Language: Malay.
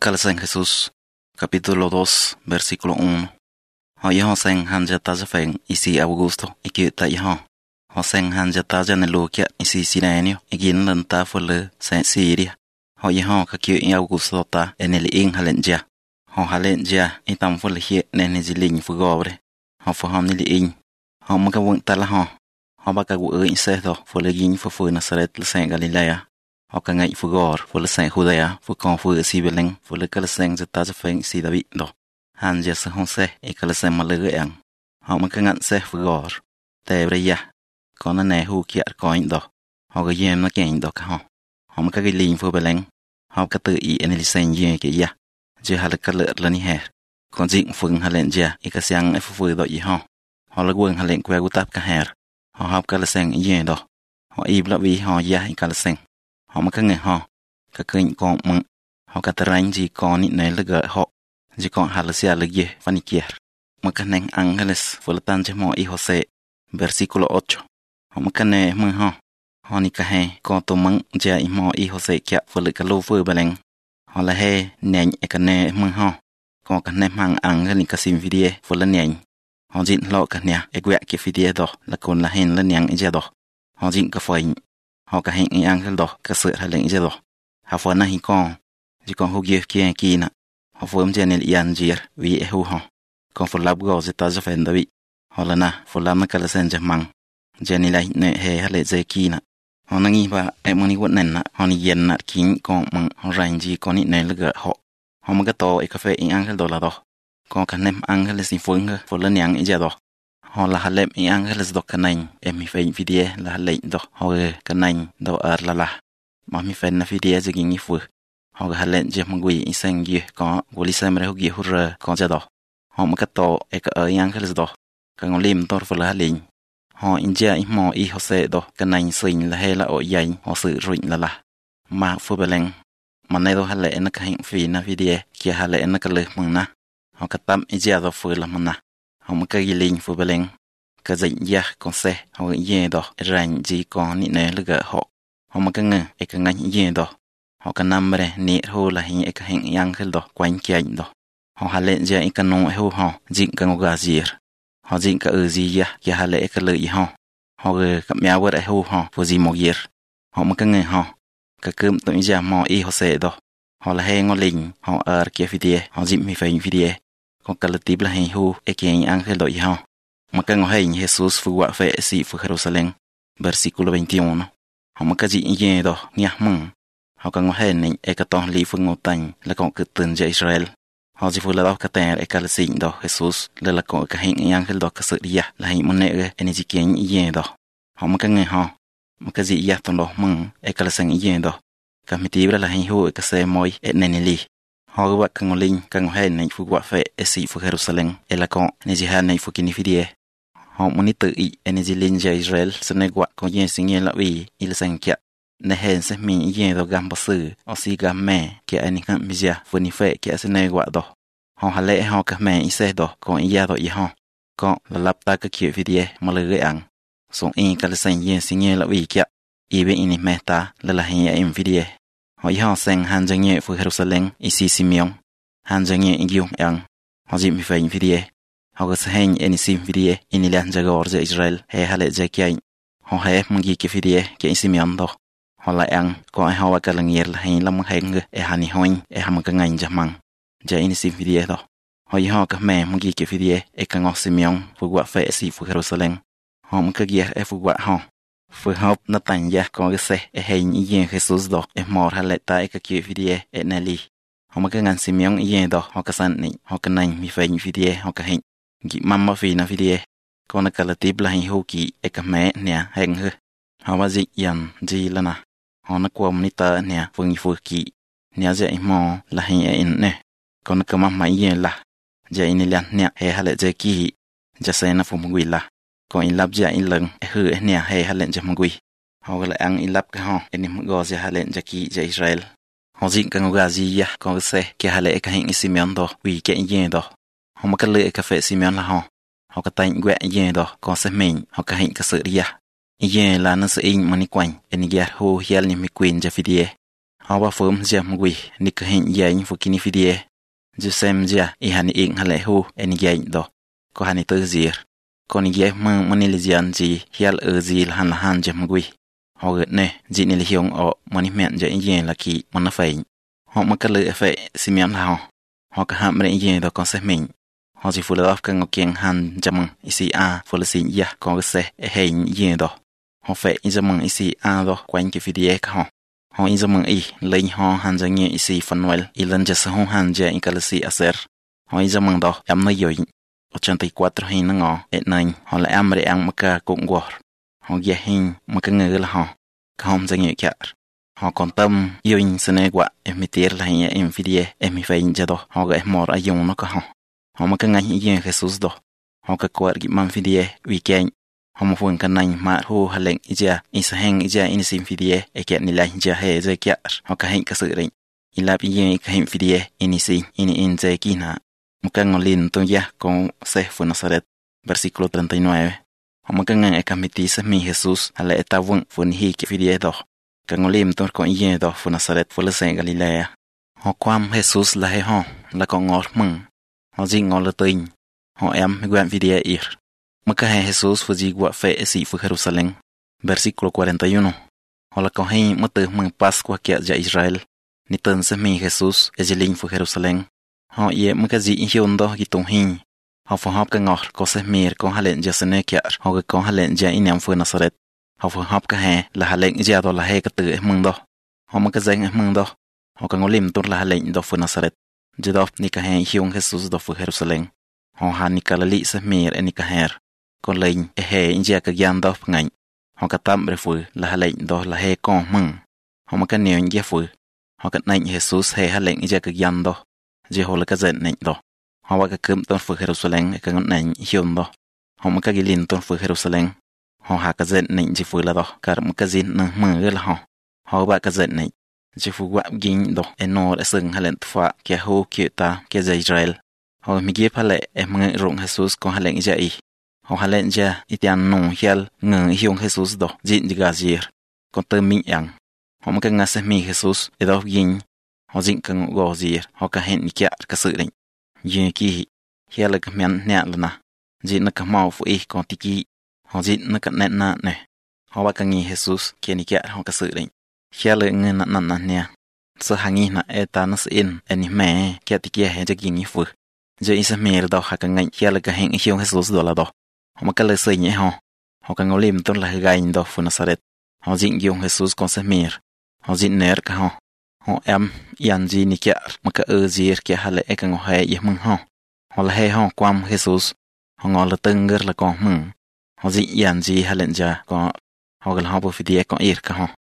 Calza en Jesús, capítulo 2, versículo 1. Ho sen hanjata jafen isi Augusto, ikiuta ho sen hanjata janelukia isi Sirenio, igin lanta fole sen Siria. Ho kakiu in Augusto ta eneli in halenja. Ho halenja itam fole hie nenezilin fugobre. Ho nili in. Ho makawung tala ho baka gu in sedo fole gin fu Nazaret sen Galilea. Ho ka ngai fugor fole sen Judea fu kon fu si Belén fole kala sen jata jafen si David do. Han se Jose e kala sen malege yang. Ho maka ngan se fugor. Tebre ya. Kona ne hu kiar koin do. Ho ga yem na kein do ka ho maka ga lin fu Belén. Ho ka tự i eneli sen ye ke ya. Je hala kala la ni her. Kon jing fung halen ja e ka siang e fu do i ho. Ho la gweng halen kwa gutap ka her. Ho kala sen ye do. Ho ibla vi ho ya i kala sen. Ho maka nge ka keng kon mung. Ho ka terang ji kon ni ne lega ho. Ji kon halasia legi fanikier. Maka neng ángeles fulatan mo i Jose. Versículo 8. Ho maka ne mung ho ni ka he kon to mung ja i mo i Jose kia fule ka lu fu Belén. Ho la he neng e ka ne mung kon ka ne mang ángel ni ka sim vidie fule neng. Ho jin lo ka nya e gwek ki vidie do la kon la hen la nyang i ja do. Ho jin ka foin. Ho ka hen i ángel do ka sự halen i ja do. Ha fo na hi kon. Ji kon hu gief kien kina. Ho fo mjenel ian jir vi e hu kon fo lab go zeta jafen David. Ho la na fo lam na kala sen jamang. Jeni la ne he hale ze kina. Ho na ngi ba e moni wot nen na ho ni yen na kin kon mang ho rain ji kon ni ne lega ho. Ho ma ga to e ka fe i ángel do la do. Kon ka nem ángel si funga fo la nyang i ja do. Ho la halem i ángeles do kanain e mi fein vidie la halem do ho kanain do la la. Ma mi fen na vidie je gin i fu. Ho ga halen je mangui i sen gi ko woli semre ho gi hurra kon ja do. Ho ma ka to e ka i ángeles do. Ka ngolim tor fo la halin. Ho inja i mo i Jose do kanain sin la hela o yain ho sự ruin la la. Ma fu Belén. Ma ne do hale na ka hin fi na vidie ki hale na ka le mong na. Ho ka tam i ja do fu la mana. Ho ma ka gilin fu Belén. Ka zin ya kon se ho ye do ran ji kon ni ne lega ho. Ho ma ka nge e ka ngan ye do. Ho ka namre ni ho la hin e ka hin ángel do kwan kian do. Ho halen ja i ka no ho jin ka ngoga zir. Ho jin ka ji ya ki hale e ka le i ho. Ho ka mya wa ho fu ji mo yer. Ho ma ka nge ka kum to ja mo i Jose do. Ho la he ngolin ho ki fidie ho jin mi fein fidie. Con ka le tibla hin hu e ki ángel do i ho. Maka ngohein Jesús fu wa fe si fu Jerusalén. Versículo 21. Ho maka ji ye do nya mung. Ho ka ngohein ni e ka ton li fu ngotan la kon ka tun ja Israel. Ho ji fu la do ka ter e ka le sin do Jesús le la kon ka hin ángel do ka se dia la hin mon ne e ni ji kien ye do. Ho maka nge maka ji ya ton do mung e ka le sang ye do. Ka mi tibla la hin hu e ka se moi e ne ni li. Ho wa ka ngolin ka ngohein ni fu wa fe e si fu Jerusalén e la kon ni ji ha ni fu kini fidie. Ho moni tự i ene jilin ja Israel se ne gwa kon yen sin la wi il san kya ne hen se mi yen do gam basu o si gam me kya ani kan mi ja fu ni fe kya se ne gwa do. Ho hale ho ka me i se do kon ya do i ho kon la lap ta ka kye vidie ma le ge ang son in ka le san yen sin la wi kya i be ini meta la hen ya im vidie. Ho i ho sen han jang ye fu Jerusalén i si Simeon han jang ye i gyung yang ho ji mi fe vidie. Ho ga sahen eni sim vidie ini lan jagor ja Israel he hale ja kya ho he mungi ki vidie ke Simeon do. Ho la ang ko ho wa ka langir la hin lam heng e hani hoin e ham ka ngain jamang ja ini sim vidie do. Ho ka me mungi ki vidie e ka ngo Simeon fu wa fe si fu Jerusalén. Ho mun ka gier e fu wa fu hop na tan ya ko ga se e hein i yen Jesus do e mor hale ta e ka ki vidie e nali. Ho ma ka ngan Simeon i yen do ho ka san ni ho ka nain mi fe vidie ho ka hein gi mamma fi na vidie ko na kala tibla hin hu ki e ka me nya heng hu ha wa ji yan ji la na ho na ko mni ta nya fu ki nya ja i mo la hin e in ne ko na ka mamma ye la ja in la nya he hale je ki ja se na fu mngui la ko in lab ja in leng e hu e nya he hale ja mngui ho ga la ang in lab ka e ni go ja hale ja ki ja Israel ho ji ka ngoga ji ya ko se ki hale e ka hin Simeon do wi ke ye do. Ho ma ka le ka fe Simeon la ho ka tain gwe ye do ko se men ho ka hin ka se ria ye la na se in mani kwan en ge ho hial ni mi queen ja fidie Họ ba phớm gia mgui ni ka hin yain fu kini fidie. Ju sem gia I hani ing hale hu eni yain do. Ko hani tơ zir. Ko ni ye mang manili zian ji hial zil han la han ja mgui. Họ gợt nè ji ni li hiong o mani mẹn ja yin la ki mana fain. Họ ma ka le fe simiam la ho. Họ ka ham re yin do con se min. Họ chỉ phụ lợp cái ngọc kieng han jamang isi a phụ lợp xin ya con cái se hein yin do. Họ phải jamang isi a do quanh cái fidie ka ho. Họ jamang lên họ han jang ye isi fanuel ilan jasa ho han ja in kalasi aser. Họ jamang do am na yoin 84 hin ngo et nain họ la am re ang maka cũng gor. Họ ye hin maka ngơ la ho. Ka hom jang ye kyar. Họ còn tâm yoin sene gwa emitir la ye em fidie emi fain jado. Họ ga mor ayong no ka ho. Họ mà cái ngành yên Jesus đó. Họ cái quạt cái mang fidie weekend. Họ mà phun cái nành mà hu haleng ija isa heng ija in sim fidie e kẹt ni lai ija he zai kẹt. Họ cái heng cái sự định. Ilap yên cái heng fidie in sim in zai kina. Một cái ngọn lin tung ya con se fue Nazaret. Versículo 39. Họ mà cái ngành e kamiti sa mi Jesus hale eta vung fun hi cái fidie đó. Cái ngọn lin tung con yên đó fue Nazaret fue la se Galilea. Họ quam Jesus la he ho la con ngor mừng. Họ dinh ngó lơ tinh. Họ em guan videa ir. Maka he Jesus fuji gua fe esi fu Jerusalén. Versículo 41. Họ la con hay mất từ mừng Pascua kia ja Israel. Ni tân se mi Jesus ejiling fu Jerusalén. Họ ye maka ji hion do gitung hin. Họ fu hop ka ngor ko se mir con halen ja sene kia. Họ ga con halen ja inam fu Nazaret. Họ fu hop ka he la halen ja do la he ka tự mừng do. Họ maka zeng mừng do. Họ ka ngolim tur la halen do fu Nazaret. Jadop ni ka hen hiong Jesus do fu Jerusalén. Họ han ni ka lali sa mir ni ka her. Con lein e he inja ka gian do ngain. Họ ka tam re fu la halen do la he con mừng. Họ ma ka neo inja fu. Họ ka nain Jesus he halen inja ka gian do. Je ho la ka zen nain do. Họ wa ka kum ton fu Jerusalén ka ngon nain hiong do. Họ ma ka gilin ton fu Jerusalén. Họ ha ka zen nain je fu la do. Kar ma ka zin nang mơ la ho. Họ ba ka zen nain. Je fu wa gin do enor esung halen tfa ke ho ke ta ke za Israel. Họ mi ge phale e mang rong Jesus con halen ja I. Họ halen ja itian nong hial ngơ hiong Jesus do jin diga zir. Con tơ min yang. Họ ma ka ngase mi Jesus e do gin. Họ jin ka go zir. Họ ka hen kia ka sự định. Ye ki hial ka mian nya lana. Jin na ka mau fu I con tiki. Họ jin na ka net na ne. Họ ba ka ngi Jesus ke ni kia họ ka sự định. Hial ngơ na nya. So hangi na eta nas in eni me kia tikia he jagin fu. Je isa mer do ha ka ngai hial ka hen hiong Jesus do la do. Họ ma ka le sei nye ho. Họ ka ngolim ton la gain do fu Nazaret. Họ jin yong Jesus con se mer. Họ jin ner ka ho. Họ em yan ji ni kia ma ka zir kia hale e ka ngo he ye mung ho. Họ la he ho kwam Jesus. Họ ngol la tenger la con mung. Họ jin yan ji halen ja ko. Họ ga ha bo fidie con ir ka ho.